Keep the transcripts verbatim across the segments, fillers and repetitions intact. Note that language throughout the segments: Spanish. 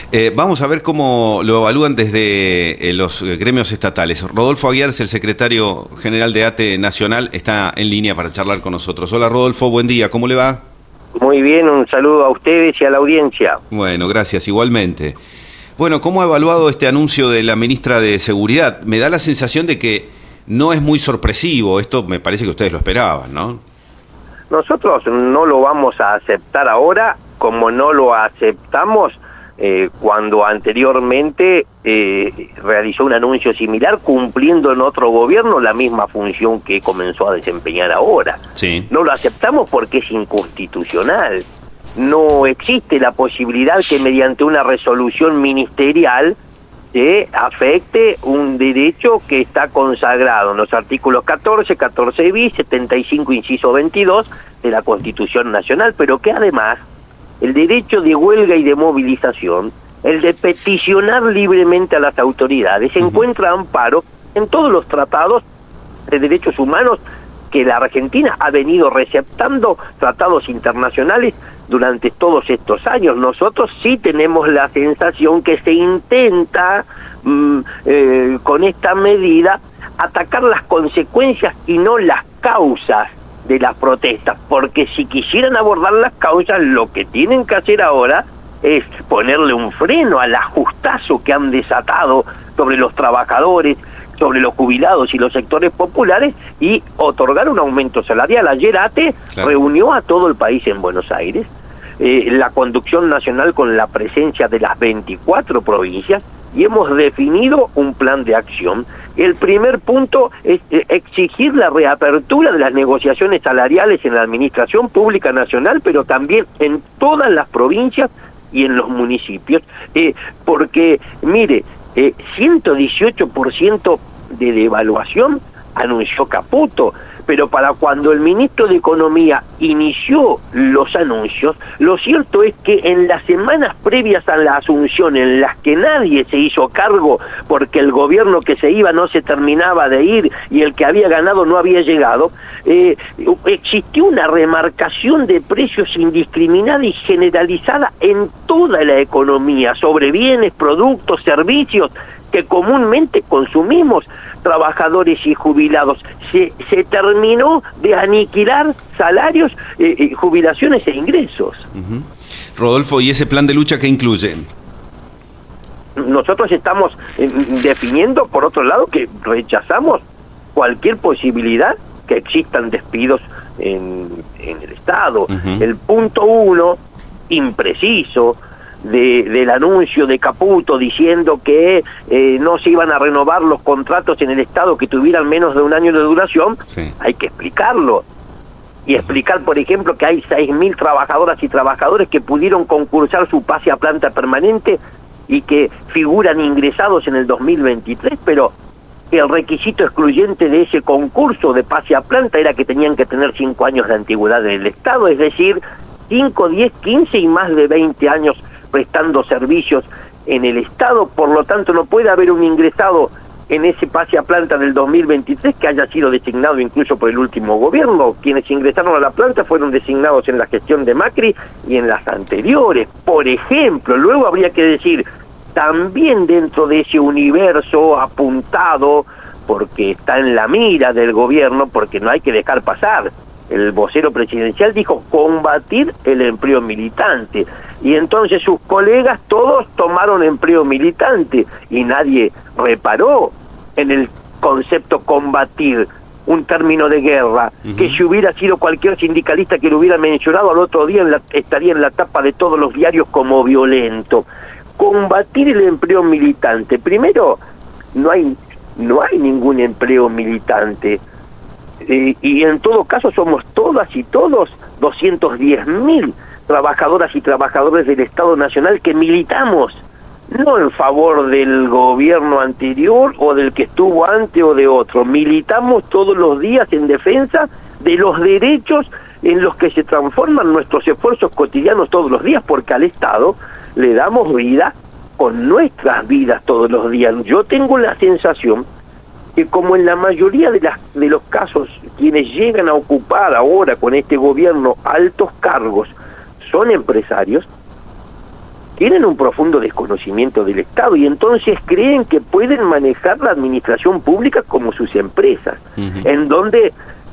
Eh, vamos a ver cómo lo evalúan desde eh, los gremios estatales. Rodolfo Aguiar es el secretario general de ATE Nacional, está en línea para charlar con nosotros. Hola Rodolfo, buen día, ¿cómo le va? Muy bien, un saludo a ustedes y a la audiencia. Bueno, gracias, igualmente. Bueno, ¿cómo ha evaluado este anuncio de la ministra de Seguridad? Me da la sensación de que no es muy sorpresivo, esto me parece que ustedes lo esperaban, ¿no? Nosotros no lo vamos a aceptar ahora, como no lo aceptamos eh, cuando anteriormente eh, realizó un anuncio similar, cumpliendo en otro gobierno la misma función que comenzó a desempeñar ahora. Sí. No lo aceptamos porque es inconstitucional. No existe la posibilidad que mediante una resolución ministerial que afecte un derecho que está consagrado en los artículos catorce, catorce bis, setenta y cinco inciso veintidós de la Constitución Nacional, pero que además el derecho de huelga y de movilización, el de peticionar libremente a las autoridades, se encuentra amparo en todos los tratados de derechos humanos que la Argentina ha venido receptando, tratados internacionales, durante todos estos años. Nosotros sí tenemos la sensación que se intenta mmm, eh, con esta medida atacar las consecuencias y no las causas de las protestas, porque si quisieran abordar las causas, lo que tienen que hacer ahora es ponerle un freno al ajustazo que han desatado sobre los trabajadores, sobre los jubilados y los sectores populares, y otorgar un aumento salarial. Ayer ATE claro. reunió a todo el país en Buenos Aires, eh, la conducción nacional con la presencia de las veinticuatro provincias, y hemos definido un plan de acción. El primer punto es eh, exigir la reapertura de las negociaciones salariales en la Administración Pública Nacional, pero también en todas las provincias y en los municipios, eh, porque, mire, Eh, ciento dieciocho por ciento de devaluación anunció Caputo, pero para cuando el ministro de Economía inició los anuncios, lo cierto es que en las semanas previas a la asunción, en las que nadie se hizo cargo porque el gobierno que se iba no se terminaba de ir y el que había ganado no había llegado, eh, existió una remarcación de precios indiscriminada y generalizada en toda la economía, sobre bienes, productos, servicios que comúnmente consumimos trabajadores y jubilados. Se, se terminó de aniquilar salarios, eh, eh, jubilaciones e ingresos. Uh-huh. Rodolfo, ¿y ese plan de lucha qué incluye? Nosotros estamos eh, definiendo, por otro lado, que rechazamos cualquier posibilidad que existan despidos en, en el Estado. Uh-huh. El punto uno, impreciso, De, del anuncio de Caputo diciendo que eh, no se iban a renovar los contratos en el Estado que tuvieran menos de un año de duración, sí. Hay que explicarlo. Y explicar, por ejemplo, que hay seis mil trabajadoras y trabajadores que pudieron concursar su pase a planta permanente y que figuran ingresados en el dos mil veintitrés, pero el requisito excluyente de ese concurso de pase a planta era que tenían que tener cinco años de antigüedad en el Estado, es decir, cinco, diez, quince y más de veinte años prestando servicios en el Estado. Por lo tanto no puede haber un ingresado en ese pase a planta del dos mil veintitrés que haya sido designado incluso por el último gobierno. Quienes ingresaron a la planta fueron designados en la gestión de Macri y en las anteriores, por ejemplo. Luego habría que decir, también dentro de ese universo apuntado, porque está en la mira del gobierno, porque no hay que dejar pasar, el vocero presidencial dijo combatir el empleo militante, y entonces sus colegas todos tomaron empleo militante y nadie reparó en el concepto combatir, un término de guerra, uh-huh. que si hubiera sido cualquier sindicalista que lo hubiera mencionado al otro día en la, estaría en la tapa de todos los diarios como violento. Combatir el empleo militante, primero no hay no hay ningún empleo militante. Eh, y en todo caso somos todas y todos doscientos diez mil trabajadoras y trabajadores del Estado Nacional que militamos, no en favor del gobierno anterior o del que estuvo antes o de otro, militamos todos los días en defensa de los derechos en los que se transforman nuestros esfuerzos cotidianos todos los días, porque al Estado le damos vida con nuestras vidas todos los días. Yo tengo la sensación que, como en la mayoría de, las, de los casos, quienes llegan a ocupar ahora con este gobierno altos cargos son empresarios, tienen un profundo desconocimiento del Estado y entonces creen que pueden manejar la administración pública como sus empresas, uh-huh. en donde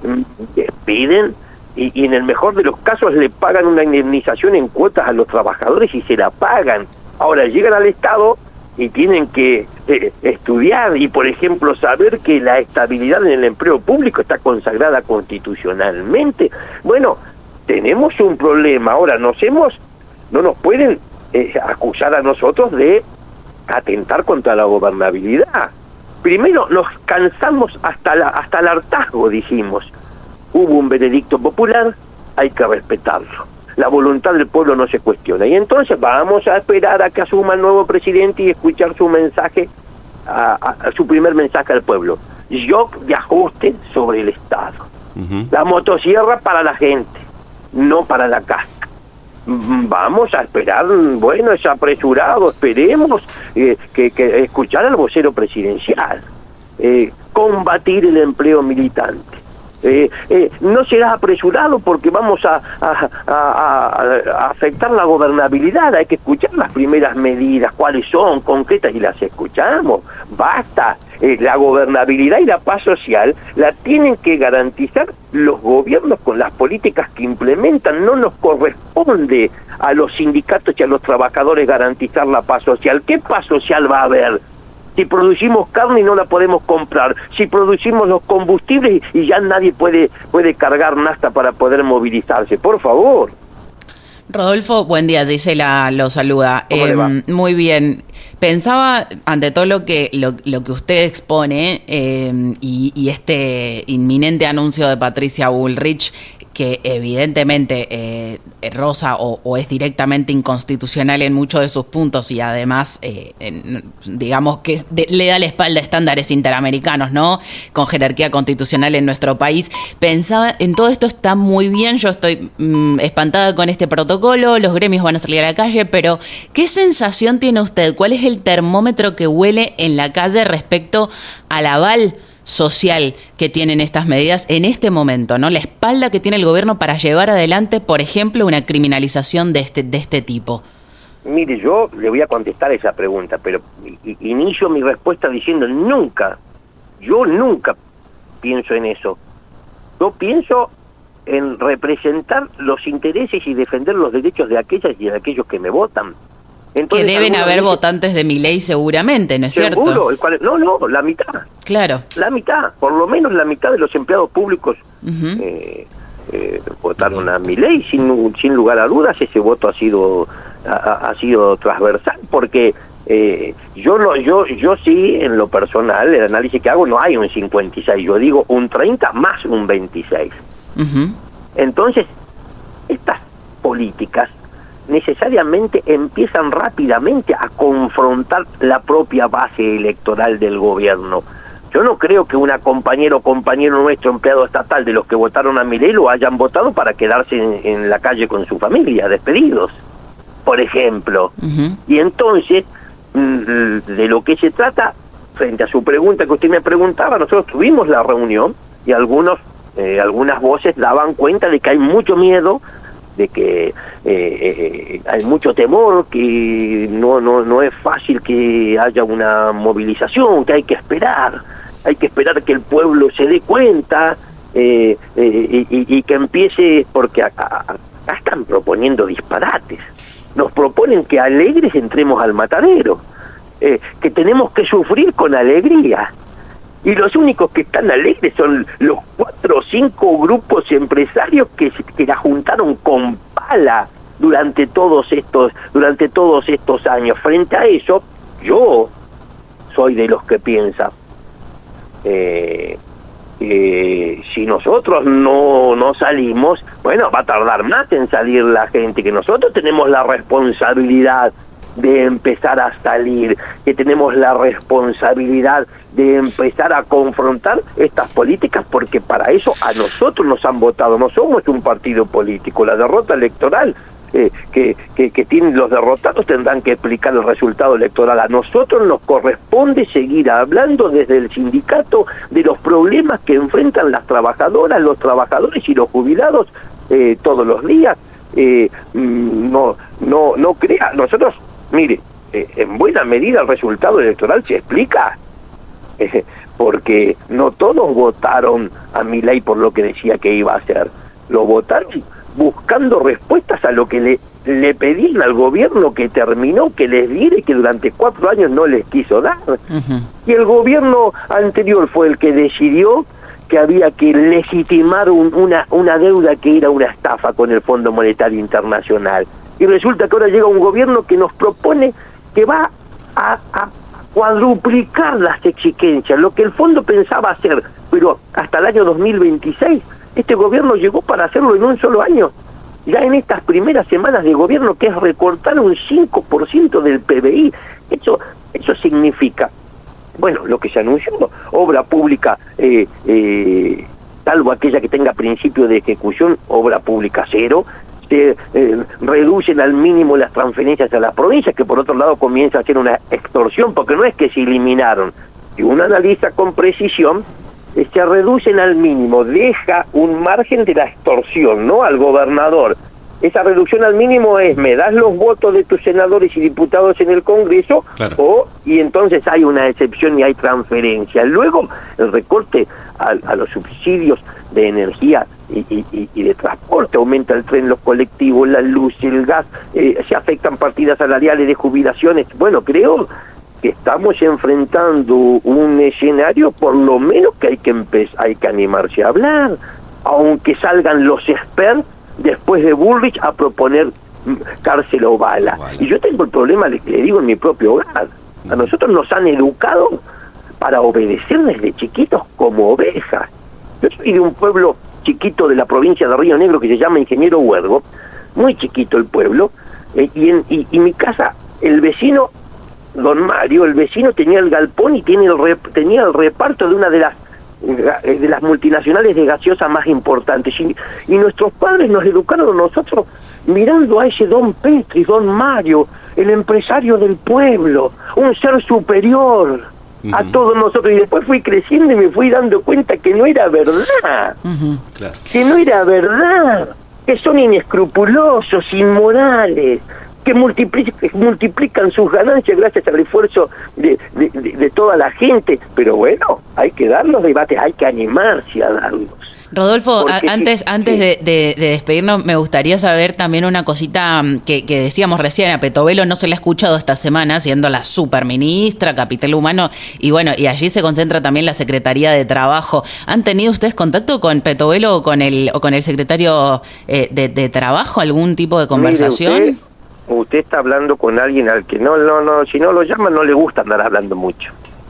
despiden y, y en el mejor de los casos le pagan una indemnización en cuotas a los trabajadores y se la pagan. Ahora llegan al Estado y tienen que eh, estudiar y, por ejemplo, saber que la estabilidad en el empleo público está consagrada constitucionalmente. Bueno, tenemos un problema. Ahora, nos hemos, no nos pueden eh, acusar a nosotros de atentar contra la gobernabilidad. Primero, nos cansamos hasta, la, hasta el hartazgo, dijimos. Hubo un veredicto popular, hay que respetarlo. La voluntad del pueblo no se cuestiona. Y entonces vamos a esperar a que asuma el nuevo presidente y escuchar su mensaje, a, a, a su primer mensaje al pueblo. Shock de ajuste sobre el Estado. Uh-huh. La motosierra para la gente, no para la casa. Vamos a esperar, bueno, es apresurado, esperemos eh, que, que escuchar al vocero presidencial, eh, combatir el empleo militante. Eh, eh, no será apresurado porque vamos a, a, a, a afectar la gobernabilidad. Hay que escuchar las primeras medidas, cuáles son, concretas, y las escuchamos. Basta, eh, la gobernabilidad y la paz social la tienen que garantizar los gobiernos con las políticas que implementan. No nos corresponde a los sindicatos y a los trabajadores garantizar la paz social. ¿Qué paz social va a haber? Si producimos carne y no la podemos comprar, si producimos los combustibles y ya nadie puede puede cargar nafta para poder movilizarse, por favor. Rodolfo, buen día, Gisela lo saluda. ¿Cómo eh, le va? Muy bien. Pensaba, ante todo lo que lo, lo que usted expone eh, y, y este inminente anuncio de Patricia Bullrich, que evidentemente eh, roza o, o es directamente inconstitucional en muchos de sus puntos y además, eh, en, digamos que de, le da la espalda a estándares interamericanos, ¿no? Con jerarquía constitucional en nuestro país. Pensaba, en todo esto está muy bien, yo estoy mmm, espantada con este protocolo, los gremios van a salir a la calle, pero ¿qué sensación tiene usted? ¿Cuál es el termómetro que huele en la calle respecto al aval social que tienen estas medidas en este momento, ¿no? La espalda que tiene el gobierno para llevar adelante, por ejemplo, una criminalización de este de este tipo. Mire, yo le voy a contestar esa pregunta, pero inicio mi respuesta diciendo nunca, yo nunca pienso en eso. Yo pienso en representar los intereses y defender los derechos de aquellas y de aquellos que me votan. Entonces, que deben haber votantes de Milei seguramente, ¿no es seguro, cierto? El cual, no, no, la mitad. Claro. La mitad, por lo menos la mitad de los empleados públicos uh-huh. eh, eh, votaron a Milei sin sin lugar a dudas. Ese voto ha sido ha, ha sido transversal porque eh, yo no yo yo sí en lo personal el análisis que hago no hay un cincuenta y seis, yo digo un treinta más un veintiséis. Uh-huh. Entonces estas políticas necesariamente empiezan rápidamente a confrontar la propia base electoral del gobierno. Yo no creo que una compañera o compañero nuestro empleado estatal de los que votaron a Milei lo hayan votado para quedarse en, en la calle con su familia, despedidos, por ejemplo. Uh-huh. Y entonces, de lo que se trata, frente a su pregunta que usted me preguntaba, nosotros tuvimos la reunión y algunos eh, algunas voces daban cuenta de que hay mucho miedo, de que eh, eh, hay mucho temor, que no no no es fácil que haya una movilización, que hay que esperar, hay que esperar que el pueblo se dé cuenta eh, eh, y, y que empiece, porque acá, acá están proponiendo disparates, nos proponen que alegres entremos al matadero, eh, que tenemos que sufrir con alegría. Y los únicos que están alegres son los cuatro o cinco grupos empresarios que, que la juntaron con pala durante todos estos durante todos estos años. Frente a eso, yo soy de los que piensa eh, eh, si nosotros no, no salimos, bueno, va a tardar más en salir la gente, que nosotros tenemos la responsabilidad de empezar a salir, que tenemos la responsabilidad de empezar a confrontar estas políticas, porque para eso a nosotros nos han votado, no somos un partido político. La derrota electoral eh, que, que, que tienen los derrotados tendrán que explicar el resultado electoral. A nosotros nos corresponde seguir hablando desde el sindicato de los problemas que enfrentan las trabajadoras, los trabajadores y los jubilados eh, todos los días. Eh, no, no, no crea, nosotros Mire, eh, en buena medida el resultado electoral se explica, eh, porque no todos votaron a Milei por lo que decía que iba a hacer, lo votaron buscando respuestas a lo que le, le pedían al gobierno que terminó, que les diera y que durante cuatro años no les quiso dar. Uh-huh. Y el gobierno anterior fue el que decidió que había que legitimar un, una, una deuda que era una estafa con el Fondo Monetario Internacional. Y resulta que ahora llega un gobierno que nos propone que va a, a cuadruplicar las exigencias, lo que el fondo pensaba hacer, pero hasta el año dos mil veintiséis, este gobierno llegó para hacerlo en un solo año. Ya en estas primeras semanas de gobierno, que es recortar un cinco por ciento del P B I, eso, eso significa, bueno, lo que se anunció, obra pública, eh, eh, salvo aquella que tenga principio de ejecución, obra pública cero, se eh, reducen al mínimo las transferencias a las provincias, que por otro lado comienza a ser una extorsión, porque no es que se eliminaron, si uno analiza con precisión, eh, se reducen al mínimo, deja un margen de la extorsión, ¿no?, al gobernador. Esa reducción al mínimo es, me das los votos de tus senadores y diputados en el Congreso, claro, o y entonces hay una excepción y hay transferencia. Luego, el recorte a, a los subsidios de energía y, y, y de transporte, aumenta el tren, los colectivos, la luz, el gas, eh, se afectan partidas salariales de jubilaciones. Bueno, creo que estamos enfrentando un escenario, por lo menos que hay que empezar, hay que animarse a hablar, aunque salgan los expertos después de Bullrich a proponer cárcel o bala. Vale. Y yo tengo el problema, le, le digo, en mi propio hogar. A nosotros nos han educado para obedecer desde chiquitos como ovejas. Yo soy de un pueblo chiquito de la provincia de Río Negro que se llama Ingeniero Huergo, muy chiquito el pueblo, eh, y, en, y, y mi casa, el vecino, don Mario, el vecino tenía el galpón y tiene el rep, tenía el reparto de una de las de las multinacionales de gaseosa más importantes, y, y nuestros padres nos educaron a nosotros mirando a ese don Petri, don Mario, el empresario del pueblo, un ser superior uh-huh. a todos nosotros, y después fui creciendo y me fui dando cuenta que no era verdad, uh-huh. claro. que no era verdad, que son inescrupulosos, inmorales, que multiplican, multiplican sus ganancias gracias al esfuerzo de, de, de, de toda la gente. Pero bueno, hay que dar los debates, hay que animarse a darlos. Rodolfo, a, antes sí, antes sí. De, de, de despedirnos, me gustaría saber también una cosita que, que decíamos recién. A Petovelo no se le ha escuchado esta semana, siendo la superministra, capital humano, y bueno, y allí se concentra también la Secretaría de Trabajo. ¿Han tenido ustedes contacto con Petovelo o con el, o con el secretario eh, de, de Trabajo? ¿Algún tipo de conversación? Mire, usted, usted está hablando con alguien al que no, no, no, si no lo llaman no le gusta andar hablando mucho.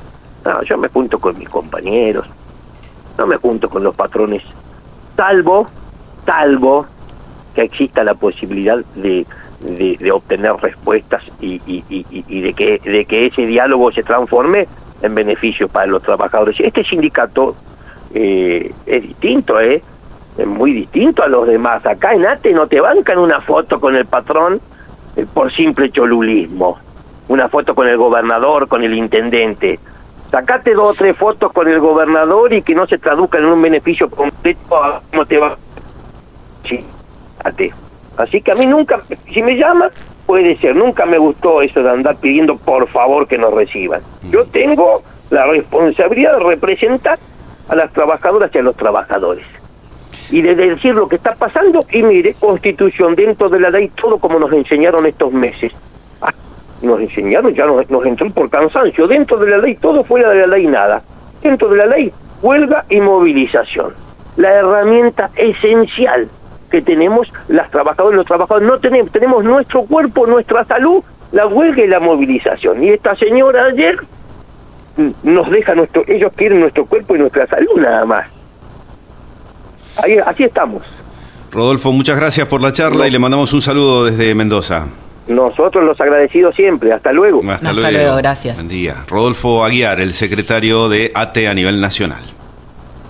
No, yo me junto con mis compañeros, no me junto con los patrones, salvo, salvo que exista la posibilidad de, de, de obtener respuestas y, y, y, y de que de que ese diálogo se transforme en beneficio para los trabajadores. Este sindicato eh, es distinto, ¿eh? Es muy distinto a los demás. Acá en ATE no te bancan una foto con el patrón eh, por simple cholulismo, una foto con el gobernador, con el intendente. Sacate dos o tres fotos con el gobernador y que no se traduzcan en un beneficio completo. ¿Cómo te va? Sí, ATE. Así que a mí nunca, si me llaman, puede ser, nunca me gustó eso de andar pidiendo por favor que nos reciban. Yo tengo la responsabilidad de representar a las trabajadoras y a los trabajadores. Y de decir lo que está pasando, y mire, Constitución, dentro de la ley, todo como nos enseñaron estos meses. Ah, nos enseñaron, ya nos, nos entró por cansancio. Dentro de la ley, todo, fuera de la ley, nada. Dentro de la ley, huelga y movilización. La herramienta esencial que tenemos las trabajadoras y los trabajadores. No tenemos, tenemos nuestro cuerpo, nuestra salud, la huelga y la movilización. Y esta señora ayer nos deja nuestro, ellos quieren nuestro cuerpo y nuestra salud nada más. Ahí, así estamos. Rodolfo, muchas gracias por la charla no. y le mandamos un saludo desde Mendoza. Nosotros los agradecidos siempre. Hasta luego. Hasta, Hasta luego. luego, gracias. Buen día. Rodolfo Aguiar, el secretario de ATE a nivel nacional.